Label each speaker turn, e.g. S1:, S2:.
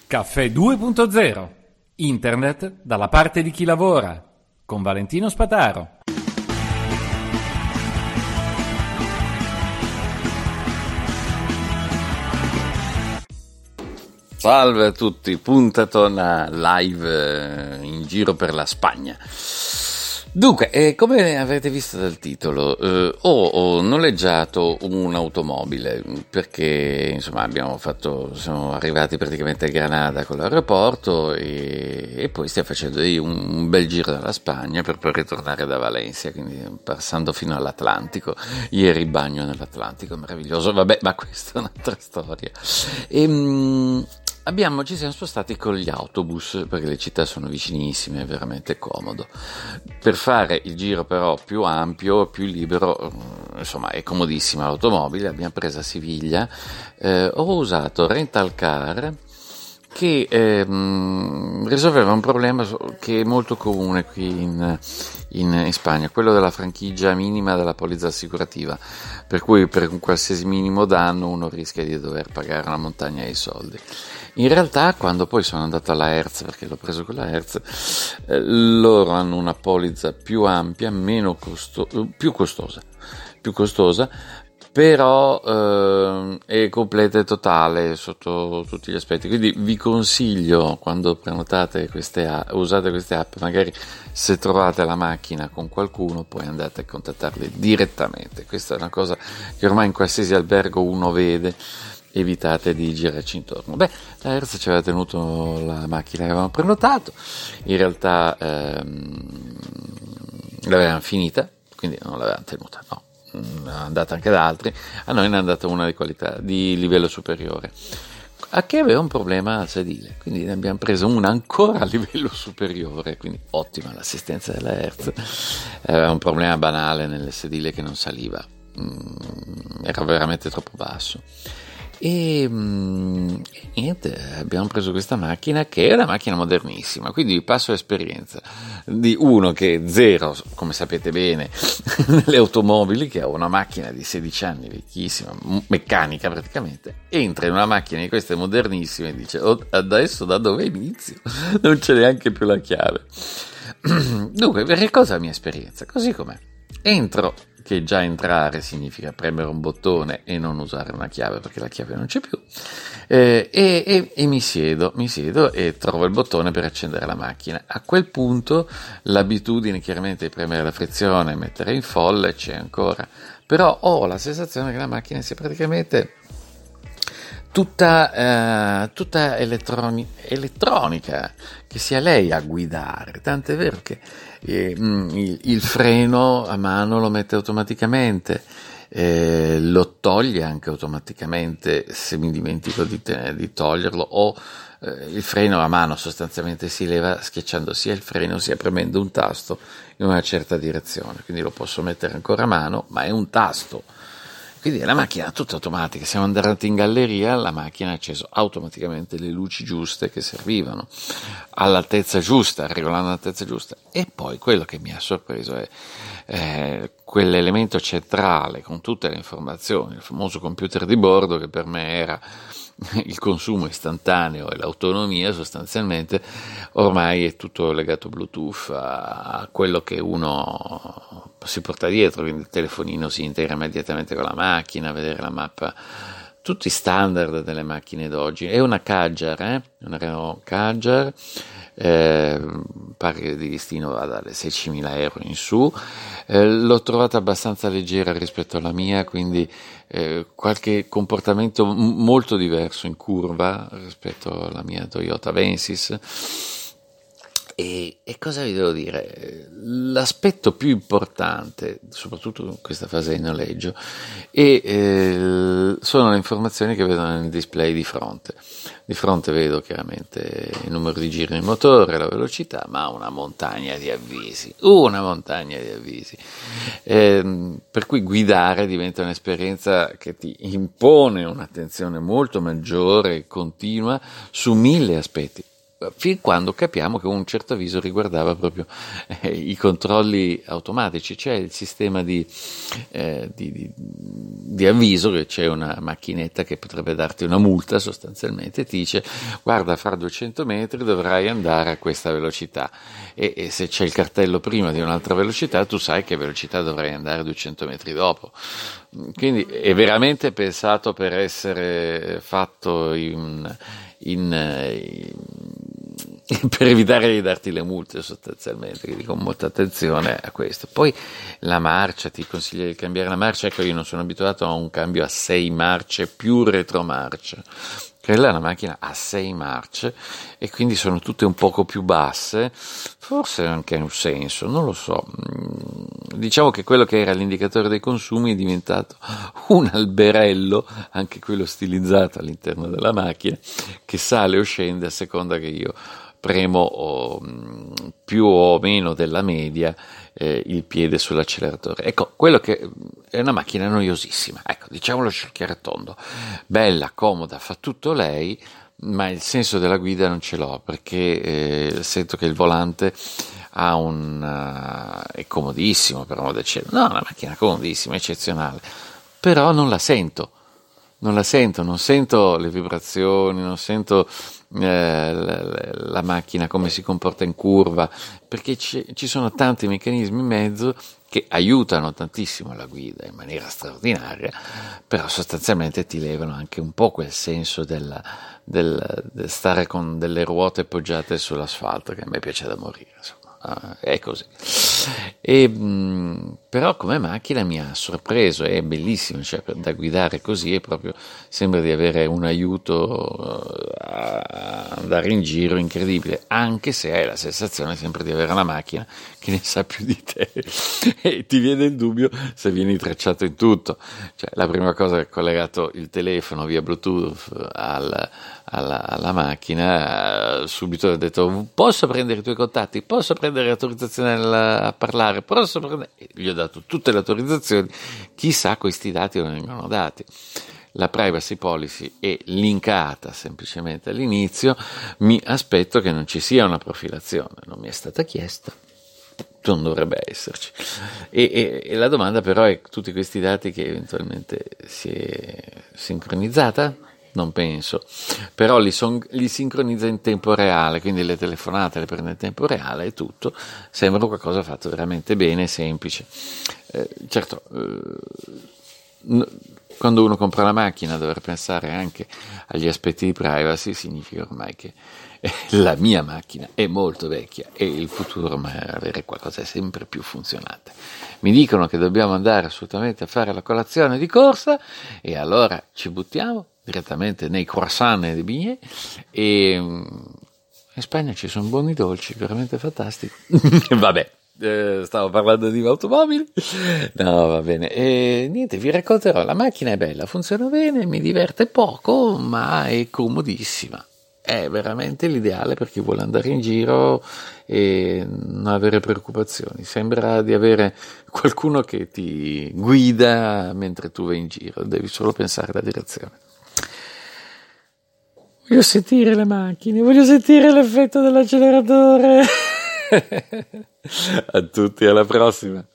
S1: Caffè 2.0. Internet dalla parte di chi lavora. Con Valentino Spataro.
S2: Salve a tutti, puntatona live in giro per la Spagna. Dunque, come avete visto dal titolo, ho noleggiato un'automobile perché insomma siamo arrivati praticamente a Granada con l'aeroporto e poi stiamo facendo un bel giro dalla Spagna per poi ritornare da Valencia, quindi passando fino all'Atlantico. Ieri bagno nell'Atlantico, meraviglioso, vabbè, ma questa è un'altra storia. Ci siamo spostati con gli autobus perché le città sono vicinissime, è veramente comodo. Per fare il giro però più ampio, più libero, insomma è comodissima l'automobile, l'abbiamo presa a Siviglia, ho usato rental car che risolveva un problema che è molto comune qui in Spagna, quello della franchigia minima della polizza assicurativa, per cui per un qualsiasi minimo danno uno rischia di dover pagare una montagna di soldi. In realtà, quando poi sono andato alla Hertz, perché l'ho preso con la Hertz, loro hanno una polizza più ampia, più costosa, però è completa e totale sotto tutti gli aspetti. Quindi vi consiglio, quando prenotate usate queste app, magari se trovate la macchina con qualcuno, poi andate a contattarli direttamente. Questa è una cosa che ormai in qualsiasi albergo uno vede. Evitate di girarci intorno. La Hertz ci aveva tenuto la macchina che avevamo prenotato, in realtà l'avevamo finita, quindi non l'avevamo tenuta, no, è andata anche da altri, a noi ne è andata una di qualità, di livello superiore, a che aveva un problema al sedile, quindi ne abbiamo preso una ancora a livello superiore, quindi ottima l'assistenza della Hertz. Aveva un problema banale nel sedile che non saliva, era veramente troppo basso. E niente, abbiamo preso questa macchina che è una macchina modernissima, quindi vi passo l'esperienza di uno che è zero, come sapete bene, nelle automobili, che ha una macchina di 16 anni, vecchissima, meccanica praticamente, entra in una macchina di queste modernissime e dice: oh, adesso da dove inizio? Non c'è neanche più la chiave. Dunque, per cosa la mia esperienza? Così com'è. Entro, che già entrare significa premere un bottone e non usare una chiave perché la chiave non c'è più, e mi siedo e trovo il bottone per accendere la macchina. A quel punto l'abitudine chiaramente di premere la frizione e mettere in folle c'è ancora, però ho la sensazione che la macchina sia praticamente tutta elettronica, che sia lei a guidare, tant'è vero che il freno a mano lo mette automaticamente, lo toglie anche automaticamente se mi dimentico di toglierlo, o il freno a mano sostanzialmente si leva schiacciando sia il freno sia premendo un tasto in una certa direzione, quindi lo posso mettere ancora a mano, ma è un tasto. Quindi è la macchina tutta automatica, siamo andati in galleria, la macchina ha acceso automaticamente le luci giuste che servivano, all'altezza giusta, regolando l'altezza giusta. E poi quello che mi ha sorpreso è quell'elemento centrale con tutte le informazioni, il famoso computer di bordo, che per me era il consumo istantaneo e l'autonomia. Sostanzialmente ormai è tutto legato Bluetooth a quello che uno si porta dietro, quindi il telefonino si integra immediatamente con la macchina, vedere la mappa, tutti i standard delle macchine d'oggi. È una Kadjar, una Renault Kadjar, pare che di listino vada dalle 16.000 euro in su. L'ho trovata abbastanza leggera rispetto alla mia, quindi qualche comportamento molto diverso in curva rispetto alla mia Toyota Avensis. E cosa vi devo dire? L'aspetto più importante, soprattutto in questa fase di noleggio, sono le informazioni che vedo nel display di fronte. Di fronte vedo chiaramente il numero di giri del motore, la velocità, ma una montagna di avvisi. Per cui guidare diventa un'esperienza che ti impone un'attenzione molto maggiore e continua su 1000 aspetti. fin quando capiamo che un certo avviso riguardava proprio i controlli automatici, cioè il sistema di avviso, che c'è una macchinetta che potrebbe darti una multa sostanzialmente, ti dice guarda, fra 200 metri dovrai andare a questa velocità, e se c'è il cartello prima di un'altra velocità tu sai che velocità dovrai andare 200 metri dopo. Quindi è veramente pensato per essere fatto per evitare di darti le multe sostanzialmente, quindi con molta attenzione a questo. Poi la marcia, ti consiglio di cambiare la marcia. Ecco, io non sono abituato a un cambio a 6 marce più retromarcia. Quella è una macchina a 6 marce e quindi sono tutte un poco più basse, forse anche ha un senso, non lo so. Diciamo che quello che era l'indicatore dei consumi è diventato un alberello, anche quello stilizzato all'interno della macchina, che sale o scende a seconda che io premo più o meno della media il piede sull'acceleratore. Ecco, quello che è una macchina noiosissima, ecco, diciamolo cerchiare tondo, bella, comoda, fa tutto lei, ma il senso della guida non ce l'ho, perché sento che il volante è comodissimo, per modo di no, è una macchina comodissima, eccezionale, però non sento le vibrazioni, non sento la macchina come si comporta in curva, perché ci sono tanti meccanismi in mezzo che aiutano tantissimo la guida in maniera straordinaria, però sostanzialmente ti levano anche un po' quel senso del stare con delle ruote poggiate sull'asfalto, che a me piace da morire, insomma. È così. Però come macchina mi ha sorpreso, è bellissimo, cioè da guidare così è proprio, sembra di avere un aiuto a andare in giro incredibile, anche se hai la sensazione sempre di avere una macchina che ne sa più di te e ti viene il dubbio se vieni tracciato in tutto. Cioè, la prima cosa è collegato il telefono via Bluetooth alla macchina, subito ho detto posso prendere i tuoi contatti, posso prendere l'autorizzazione a parlare, posso prendere... Gli ho dato tutte le autorizzazioni, chissà questi dati non vengono dati. La privacy policy è linkata semplicemente all'inizio, mi aspetto che non ci sia una profilazione, non mi è stata chiesta, non dovrebbe esserci, e la domanda però è tutti questi dati che eventualmente si è sincronizzata? Non penso, però li sincronizza in tempo reale, quindi le telefonate le prende in tempo reale e tutto sembra qualcosa fatto veramente bene, semplice. Certo, quando uno compra la macchina dover pensare anche agli aspetti di privacy significa ormai che la mia macchina è molto vecchia e il futuro ormai è avere qualcosa di sempre più funzionante. Mi dicono che dobbiamo andare assolutamente a fare la colazione di corsa e allora ci buttiamo direttamente nei croissant e dei beignets, e in Spagna ci sono buoni dolci, veramente fantastico. Vabbè, stavo parlando di automobili, no, va bene, e niente, vi racconterò. La macchina è bella, funziona bene, mi diverte poco, ma è comodissima. È veramente l'ideale per chi vuole andare in giro e non avere preoccupazioni. Sembra di avere qualcuno che ti guida mentre tu vai in giro, devi solo pensare alla direzione. Voglio sentire le macchine, voglio sentire l'effetto dell'acceleratore. A tutti, alla prossima.